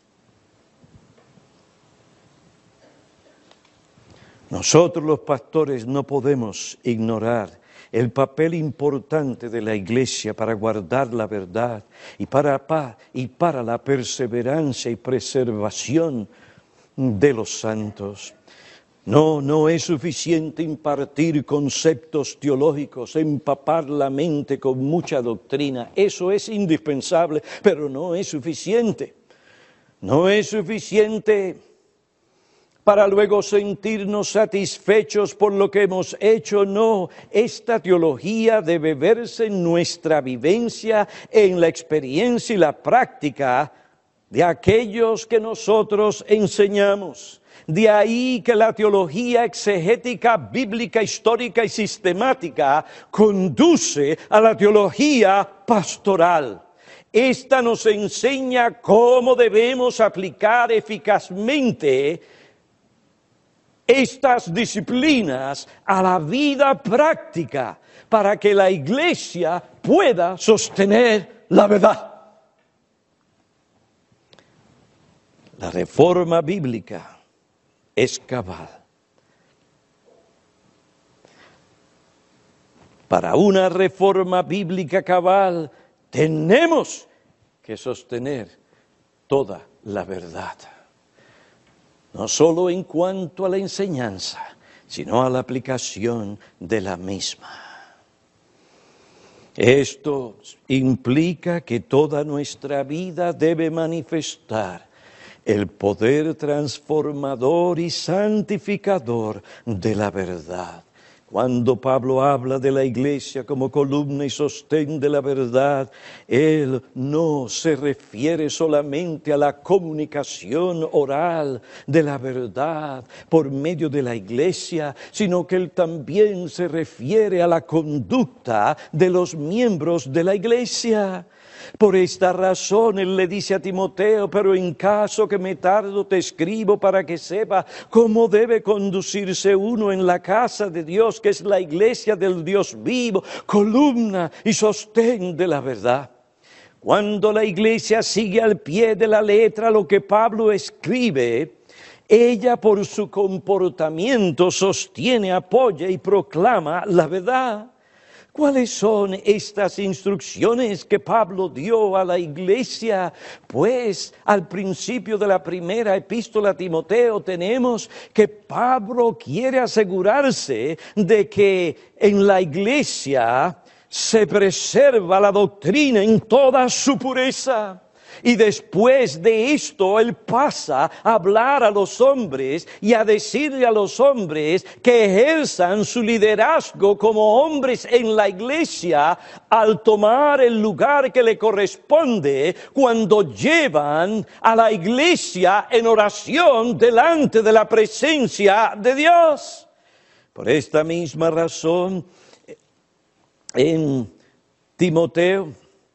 Nosotros los pastores no podemos ignorar el papel importante de la iglesia para guardar la verdad y para la perseverancia y preservación de los santos. No es suficiente impartir conceptos teológicos, empapar la mente con mucha doctrina. Eso es indispensable, pero no es suficiente. No es suficiente para luego sentirnos satisfechos por lo que hemos hecho. No, esta teología debe verse en nuestra vivencia, en la experiencia y la práctica de aquellos que nosotros enseñamos. De ahí que la teología exegética, bíblica, histórica y sistemática conduce a la teología pastoral. Esta nos enseña cómo debemos aplicar eficazmente estas disciplinas a la vida práctica para que la iglesia pueda sostener la verdad. La reforma bíblica es cabal. Para una reforma bíblica cabal tenemos que sostener toda la verdad. No solo en cuanto a la enseñanza, sino a la aplicación de la misma. Esto implica que toda nuestra vida debe manifestar el poder transformador y santificador de la verdad. Cuando Pablo habla de la iglesia como columna y sostén de la verdad, él no se refiere solamente a la comunicación oral de la verdad por medio de la iglesia, sino que él también se refiere a la conducta de los miembros de la iglesia. Por esta razón él le dice a Timoteo: pero en caso que me tardo te escribo para que sepa cómo debe conducirse uno en la casa de Dios, que es la iglesia del Dios vivo, columna y sostén de la verdad. Cuando la iglesia sigue al pie de la letra lo que Pablo escribe, ella por su comportamiento sostiene, apoya y proclama la verdad. ¿Cuáles son estas instrucciones que Pablo dio a la iglesia? Pues al principio de la primera epístola a Timoteo tenemos que Pablo quiere asegurarse de que en la iglesia se preserva la doctrina en toda su pureza. Y después de esto, él pasa a hablar a los hombres y a decirle a los hombres que ejerzan su liderazgo como hombres en la iglesia al tomar el lugar que le corresponde cuando llevan a la iglesia en oración delante de la presencia de Dios. Por esta misma razón, en Timoteo,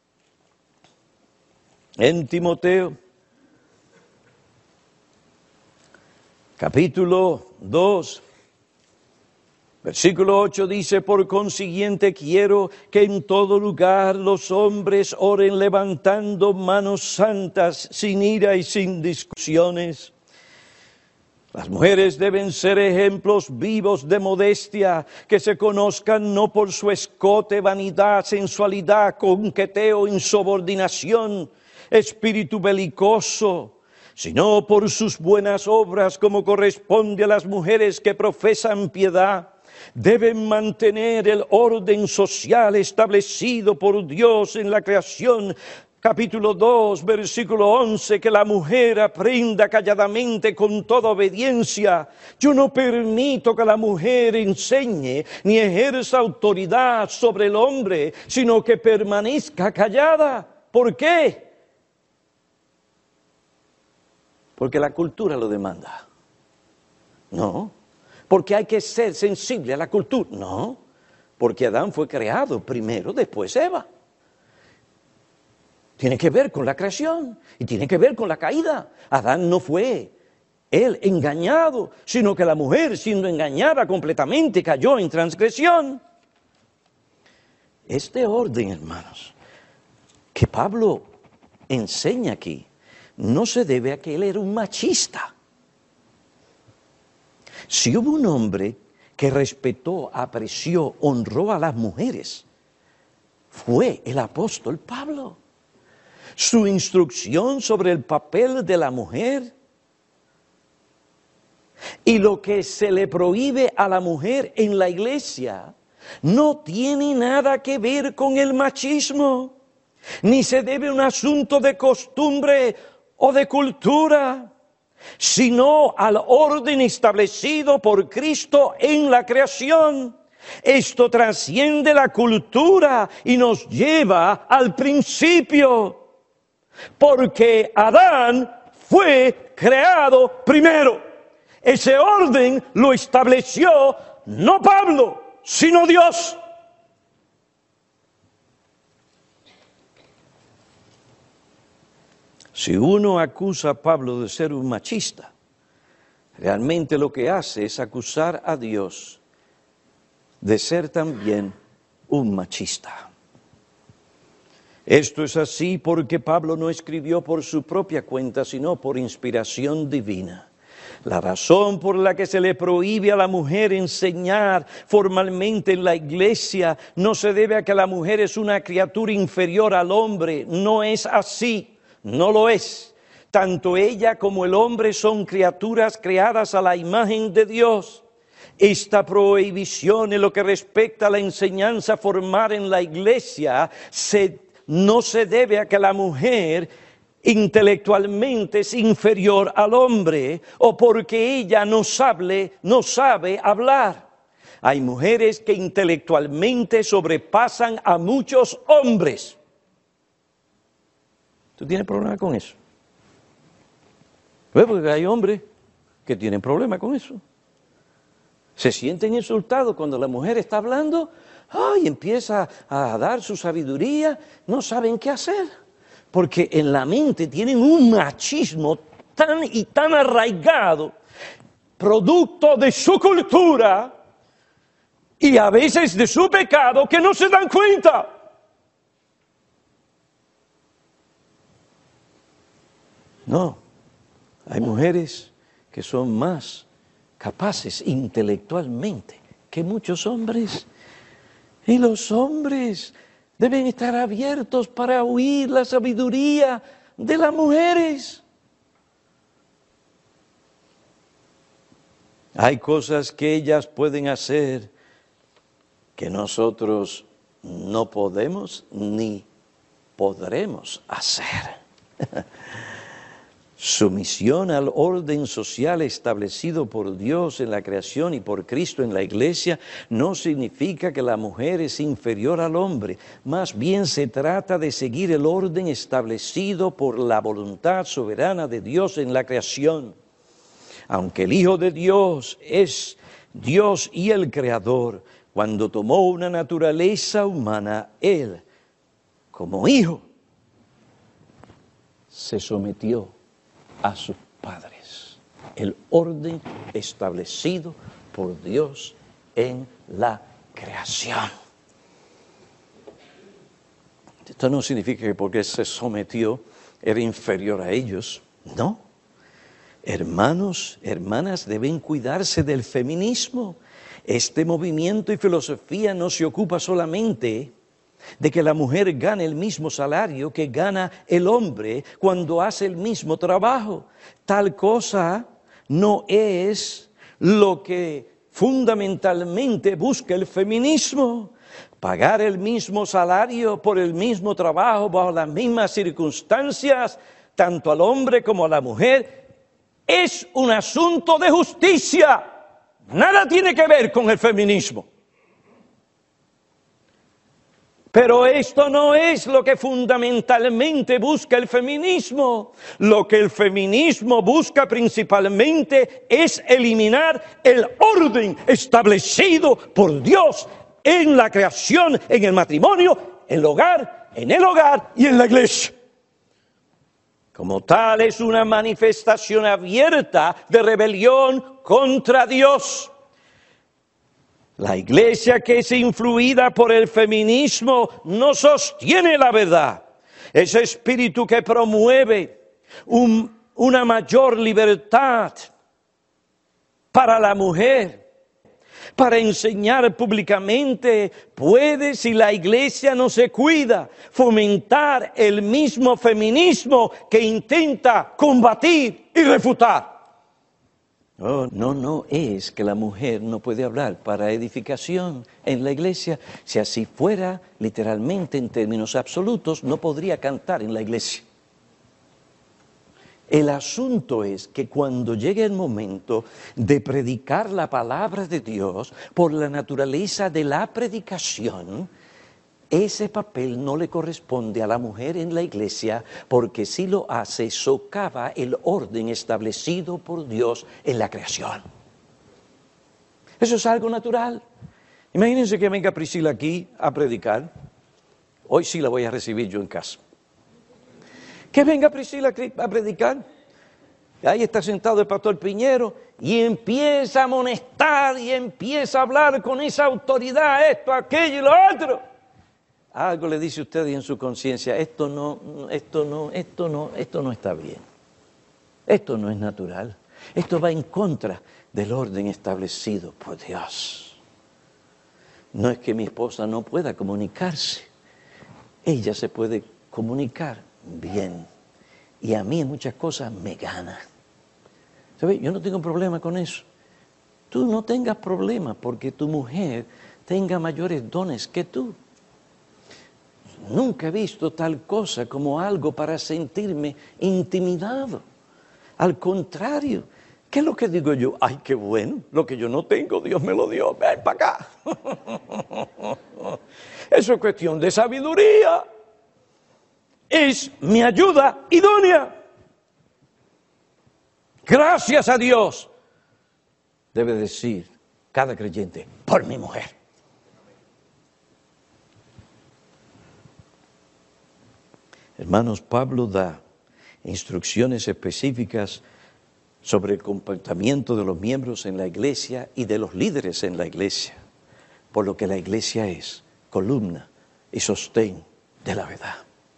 capítulo 2, versículo 8 dice: por consiguiente quiero que en todo lugar los hombres oren levantando manos santas, sin ira y sin discusiones. Las mujeres deben ser ejemplos vivos de modestia, que se conozcan no por su escote, vanidad, sensualidad, coqueteo, insubordinación, espíritu belicoso, sino por sus buenas obras, como corresponde a las mujeres que profesan piedad. Deben mantener el orden social establecido por Dios en la creación. Capítulo 2, versículo 11, que la mujer aprenda calladamente con toda obediencia. Yo no permito que la mujer enseñe ni ejerza autoridad sobre el hombre, sino que permanezca callada. ¿Por qué? Porque la cultura lo demanda. No. Porque hay que ser sensible a la cultura. No. Porque Adán fue creado primero, después Eva. Tiene que ver con la creación y tiene que ver con la caída. Adán no fue él engañado, sino que la mujer, siendo engañada completamente, cayó en transgresión. Este orden, hermanos, que Pablo enseña aquí, no se debe a que él era un machista. Si hubo un hombre que respetó, apreció, honró a las mujeres, fue el apóstol Pablo. Su instrucción sobre el papel de la mujer y lo que se le prohíbe a la mujer en la iglesia no tiene nada que ver con el machismo, ni se debe a un asunto de costumbre o de cultura, sino al orden establecido por Cristo en la creación. Esto trasciende la cultura y nos lleva al principio. porque Adán fue creado primero. Ese orden lo estableció no Pablo, sino Dios. Si uno acusa a Pablo de ser un machista, realmente lo que hace es acusar a Dios de ser también un machista. Esto es así porque Pablo no escribió por su propia cuenta, sino por inspiración divina. La razón por la que se le prohíbe a la mujer enseñar formalmente en la iglesia no se debe a que la mujer es una criatura inferior al hombre. No es así, no lo es. Tanto ella como el hombre son criaturas creadas a la imagen de Dios. Esta prohibición en lo que respecta a la enseñanza formal en la iglesia no se debe a que la mujer intelectualmente es inferior al hombre o porque ella no sabe hablar. Hay mujeres que intelectualmente sobrepasan a muchos hombres. ¿Tú tienes problema con eso? Pues porque hay hombres que tienen problema con eso. Se sienten insultados cuando la mujer está hablando, y empieza a dar su sabiduría, no saben qué hacer. Porque en la mente tienen un machismo tan arraigado, producto de su cultura y a veces de su pecado, que no se dan cuenta. No, hay mujeres que son más capaces intelectualmente que muchos hombres. Y los hombres deben estar abiertos para oír la sabiduría de las mujeres. Hay cosas que ellas pueden hacer que nosotros no podemos ni podremos hacer. Sumisión al orden social establecido por Dios en la creación y por Cristo en la iglesia no significa que la mujer es inferior al hombre. Más bien se trata de seguir el orden establecido por la voluntad soberana de Dios en la creación. Aunque el Hijo de Dios es Dios y el Creador, cuando tomó una naturaleza humana, Él, como Hijo, se sometió a sus padres. El orden establecido por Dios en la creación. Esto no significa que porque se sometió era inferior a ellos, no. Hermanos, hermanas, deben cuidarse del feminismo. Este movimiento y filosofía no se ocupa solamente de que la mujer gane el mismo salario que gana el hombre cuando hace el mismo trabajo. Tal cosa no es lo que fundamentalmente busca el feminismo. Pagar el mismo salario por el mismo trabajo bajo las mismas circunstancias, tanto al hombre como a la mujer, es un asunto de justicia. Nada tiene que ver con el feminismo. Pero esto no es lo que fundamentalmente busca el feminismo. Lo que el feminismo busca principalmente es eliminar el orden establecido por Dios en la creación, en el matrimonio, en el hogar y en la iglesia. Como tal, es una manifestación abierta de rebelión contra Dios. La iglesia que es influida por el feminismo no sostiene la verdad. Ese espíritu que promueve una mayor libertad para la mujer, para enseñar públicamente, puede, si la iglesia no se cuida, fomentar el mismo feminismo que intenta combatir y refutar. No es que la mujer no puede hablar para edificación en la iglesia. Si así fuera, literalmente, en términos absolutos, no podría cantar en la iglesia. El asunto es que cuando llegue el momento de predicar la palabra de Dios, por la naturaleza de la predicación, Ese papel no le corresponde a la mujer en la iglesia, porque si lo hace, socava el orden establecido por Dios en la creación. Eso es algo natural. Imagínense que venga Priscila aquí a predicar. Hoy sí la voy a recibir yo en casa. Que venga Priscila a predicar. Ahí está sentado el pastor Piñero y empieza a amonestar y empieza a hablar con esa autoridad, esto, aquello y lo otro. Algo le dice usted en su conciencia, esto no está bien. Esto no es natural. Esto va en contra del orden establecido por Dios. No es que mi esposa no pueda comunicarse. Ella se puede comunicar bien. Y a mí en muchas cosas me gana. ¿Sabes? Yo no tengo problema con eso. Tú no tengas problema porque tu mujer tenga mayores dones que tú. Nunca he visto tal cosa como algo para sentirme intimidado. Al contrario, ¿qué es lo que digo yo? Ay, qué bueno, lo que yo no tengo, Dios me lo dio, ven para acá. Eso es cuestión de sabiduría. Es mi ayuda idónea. Gracias a Dios, debe decir cada creyente, por mi mujer. Hermanos, Pablo da instrucciones específicas sobre el comportamiento de los miembros en la iglesia y de los líderes en la iglesia, por lo que la iglesia es columna y sostén de la verdad.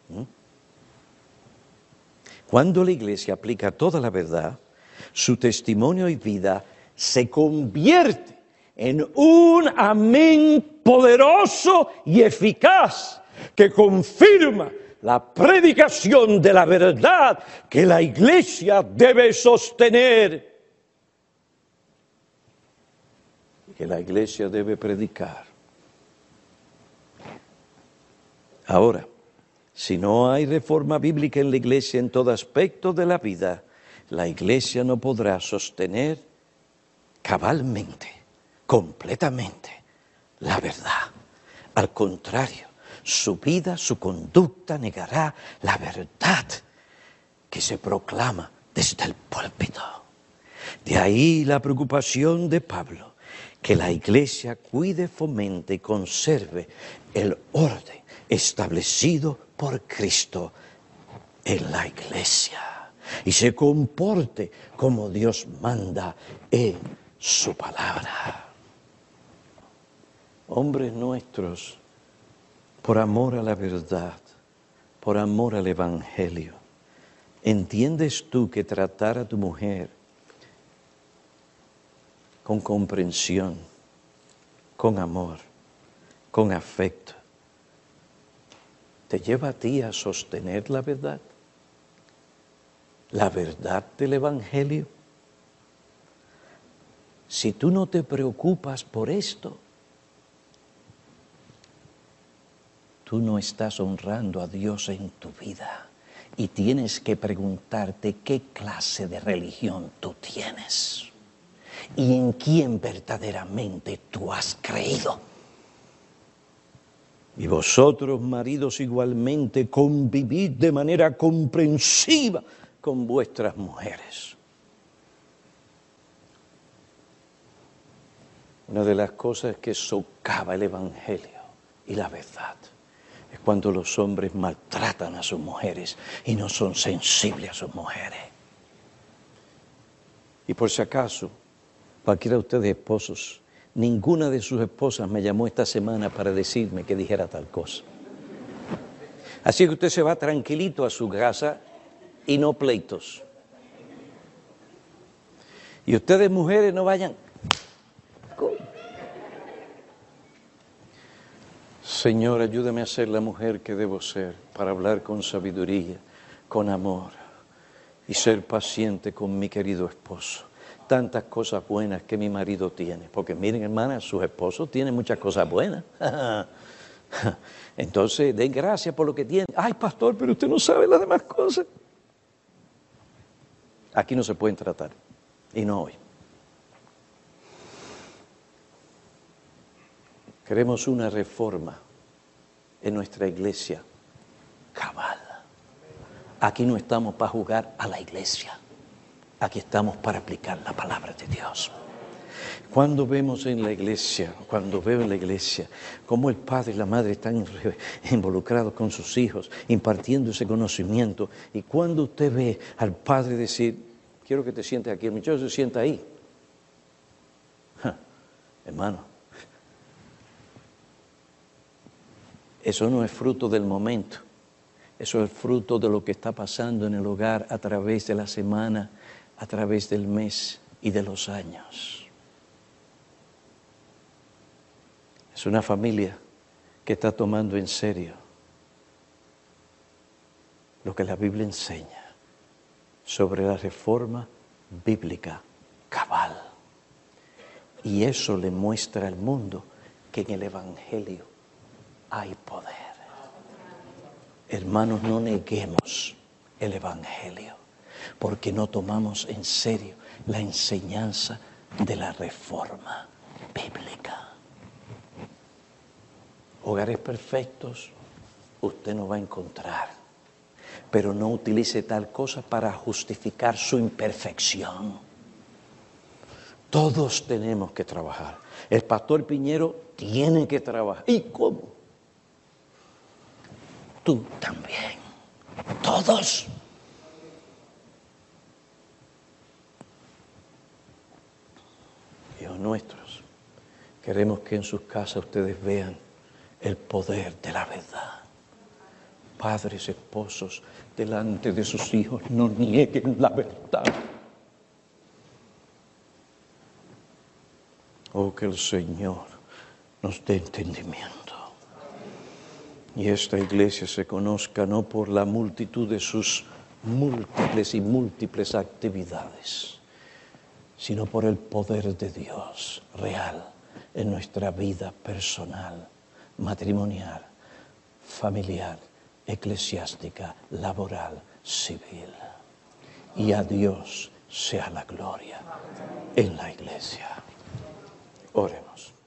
Cuando la iglesia aplica toda la verdad, su testimonio y vida se convierte en un amén poderoso y eficaz que confirma la predicación de la verdad que la iglesia debe sostener, que la iglesia debe predicar. Ahora, si no hay reforma bíblica en la iglesia en todo aspecto de la vida, la iglesia no podrá sostener cabalmente, completamente, la verdad. Al contrario, su vida, su conducta negará la verdad que se proclama desde el púlpito. De ahí la preocupación de Pablo, que la iglesia cuide, fomente y conserve el orden establecido por Cristo en la iglesia y se comporte como Dios manda en su palabra. Hombres nuestros, por amor a la verdad, por amor al Evangelio, ¿entiendes tú que tratar a tu mujer con comprensión, con amor, con afecto, te lleva a ti a sostener la verdad? La verdad del Evangelio. Si tú no te preocupas por esto, tú no estás honrando a Dios en tu vida y tienes que preguntarte qué clase de religión tú tienes y en quién verdaderamente tú has creído. Y vosotros, maridos, igualmente convivid de manera comprensiva con vuestras mujeres. Una de las cosas que socava el Evangelio y la verdad es cuando los hombres maltratan a sus mujeres y no son sensibles a sus mujeres. Y por si acaso, cualquiera de ustedes esposos, ninguna de sus esposas me llamó esta semana para decirme que dijera tal cosa. Así que usted se va tranquilito a su casa y no pleitos. Y ustedes mujeres no vayan. Señor, ayúdame a ser la mujer que debo ser para hablar con sabiduría, con amor y ser paciente con mi querido esposo. Tantas cosas buenas que mi marido tiene. Porque miren, hermanas, sus esposos tienen muchas cosas buenas. Entonces, den gracias por lo que tienen. Ay, pastor, pero usted no sabe las demás cosas. Aquí no se pueden tratar. Y no hoy. Queremos una reforma en nuestra iglesia cabal. Aquí no estamos para jugar a la iglesia. Aquí estamos para aplicar la palabra de Dios. Cuando veo en la iglesia, cómo el padre y la madre están involucrados con sus hijos, impartiendo ese conocimiento, y cuando usted ve al padre decir, quiero que te sientes aquí, el muchacho se sienta ahí. Hermano, eso no es fruto del momento, eso es fruto de lo que está pasando en el hogar a través de la semana, a través del mes y de los años. Es una familia que está tomando en serio lo que la Biblia enseña sobre la reforma bíblica cabal. Y eso le muestra al mundo que en el Evangelio hay poder. Hermanos, no neguemos el Evangelio, porque no tomamos en serio la enseñanza de la reforma bíblica. Hogares perfectos usted no va a encontrar, pero no utilice tal cosa para justificar su imperfección. Todos tenemos que trabajar. El pastor Piñero tiene que trabajar. ¿Y cómo? Tú también. Todos. Hijos nuestros, queremos que en sus casas ustedes vean el poder de la verdad. Padres, esposos, delante de sus hijos, no nieguen la verdad. Oh, que el Señor nos dé entendimiento. Y esta iglesia se conozca no por la multitud de sus múltiples actividades, sino por el poder de Dios real en nuestra vida personal, matrimonial, familiar, eclesiástica, laboral, civil. Y a Dios sea la gloria en la iglesia. Oremos.